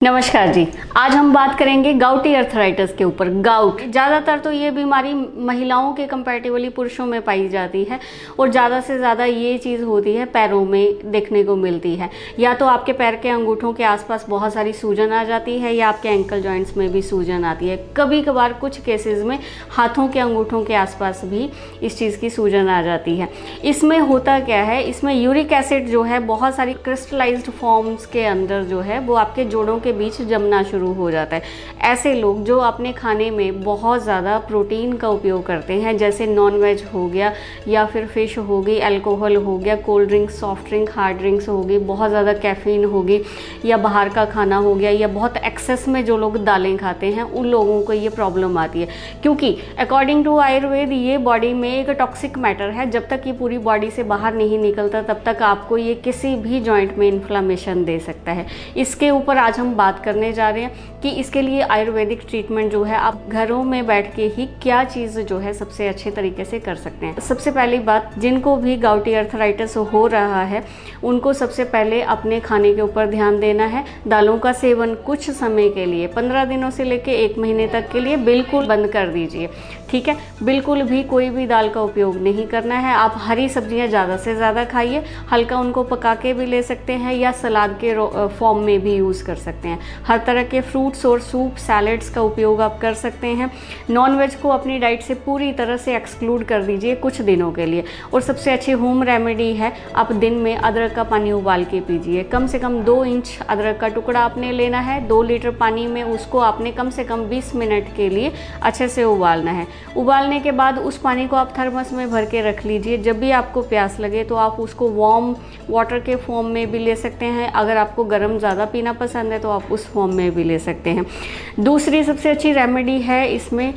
नमस्कार जी। आज हम बात करेंगे गाउटी अर्थराइटिस के ऊपर। गाउट ज़्यादातर तो ये बीमारी महिलाओं के कंपैरेटिवली पुरुषों में पाई जाती है और ज़्यादा से ज़्यादा ये चीज़ होती है पैरों में देखने को मिलती है। या तो आपके पैर के अंगूठों के आसपास बहुत सारी सूजन आ जाती है या आपके एंकल जॉइंट्स में भी सूजन आती है। कभी कभार कुछ केसेस में हाथों के अंगूठों के आसपास भी इस चीज़ की सूजन आ जाती है। इसमें होता क्या है, इसमें यूरिक एसिड जो है बहुत सारी क्रिस्टलाइज्ड फॉर्म्स के अंदर जो है वो आपके जोड़ों के बीच जमना शुरू हो जाता है। ऐसे लोग जो अपने खाने में बहुत ज़्यादा प्रोटीन का उपयोग करते हैं, जैसे नॉन वेज हो गया या फिर फिश हो गई, अल्कोहल हो गया, cold drinks, soft drink, hard drinks हो गई, बहुत ज़्यादा कैफीन होगी या बाहर का खाना हो गया या बहुत एक्सेस में जो लोग दालें खाते हैं, उन लोगों को ये प्रॉब्लम आती है। क्योंकि अकॉर्डिंग टू आयुर्वेद ये बॉडी में एक टॉक्सिक मैटर है। जब तक ये पूरी बॉडी से बाहर नहीं निकलता तब तक आपको ये किसी भी जॉइंट में इन्फ्लामेशन दे सकता है। इसके ऊपर आज हम बात करने जा रहे हैं कि इसके लिए आयुर्वेदिक ट्रीटमेंट जो है आप घरों में बैठ के ही क्या चीज़ जो है सबसे अच्छे तरीके से कर सकते हैं। सबसे पहली बात, जिनको भी गाउटी अर्थराइटिस हो रहा है उनको सबसे पहले अपने खाने के ऊपर ध्यान देना है। दालों का सेवन कुछ समय के लिए 15 दिनों से लेकर 1 महीने तक के लिए बिल्कुल बंद कर दीजिए। ठीक है, बिल्कुल भी कोई भी दाल का उपयोग नहीं करना है। आप हरी सब्जियां ज़्यादा से ज़्यादा खाइए, हल्का उनको पका के भी ले सकते हैं या सलाद के फॉर्म में भी यूज़ कर सकते हैं। हर तरह के फ्रूट्स और सूप, सैलेड्स का उपयोग आप कर सकते हैं। नॉन वेज को अपनी डाइट से पूरी तरह से एक्सक्लूड कर दीजिए कुछ दिनों के लिए। और सबसे अच्छी होम रेमेडी है, आप दिन में अदरक का पानी उबाल के पीजिए। कम से कम 2 इंच अदरक का टुकड़ा आपने लेना है, 2 लीटर पानी में उसको आपने कम से कम 20 मिनट के लिए अच्छे से उबालना है। उबालने के बाद उस पानी को आप थर्मस में भर के रख लीजिए। जब भी आपको प्यास लगे तो आप उसको वार्म वाटर के फॉर्म में भी ले सकते हैं। अगर आपको गर्म ज़्यादा पीना पसंद है तो आप उस फॉर्म में भी ले सकते हैं। दूसरी सबसे अच्छी रेमेडी है इसमें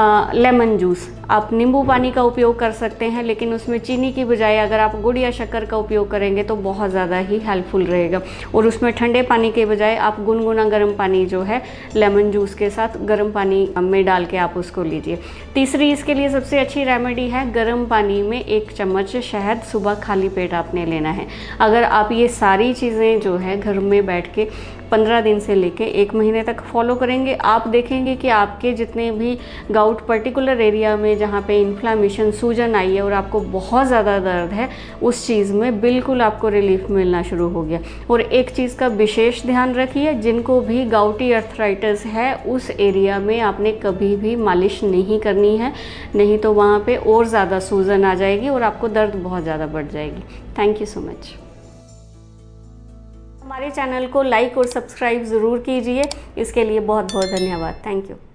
लेमन जूस। आप नींबू पानी का उपयोग कर सकते हैं, लेकिन उसमें चीनी की बजाय अगर आप गुड़ या शक्कर का उपयोग करेंगे तो बहुत ज़्यादा ही हेल्पफुल रहेगा। और उसमें ठंडे पानी के बजाय आप गुनगुना गर्म पानी जो है लेमन जूस के साथ गर्म पानी में डाल के आप उसको लीजिए। तीसरी इसके लिए सबसे अच्छी रेमेडी है, गर्म पानी में 1 चम्मच शहद सुबह खाली पेट आपने लेना है। अगर आप ये सारी चीज़ें जो है घर में बैठ के 15 दिन से लेके 1 महीने तक फॉलो करेंगे, आप देखेंगे कि आपके जितने भी गाउट पर्टिकुलर एरिया में जहाँ पे इन्फ्लामेशन, सूजन आई है और आपको बहुत ज़्यादा दर्द है, उस चीज़ में बिल्कुल आपको रिलीफ मिलना शुरू हो गया। और एक चीज़ का विशेष ध्यान रखिए, जिनको भी गाउटी अर्थराइटिस है उस एरिया में आपने कभी भी मालिश नहीं करनी है, नहीं तो वहाँ पे और ज़्यादा सूजन आ जाएगी और आपको दर्द बहुत ज़्यादा बढ़ जाएगी। Thank you so much. हमारे चैनल को लाइक और सब्सक्राइब ज़रूर कीजिए। इसके लिए बहुत बहुत धन्यवाद। Thank you.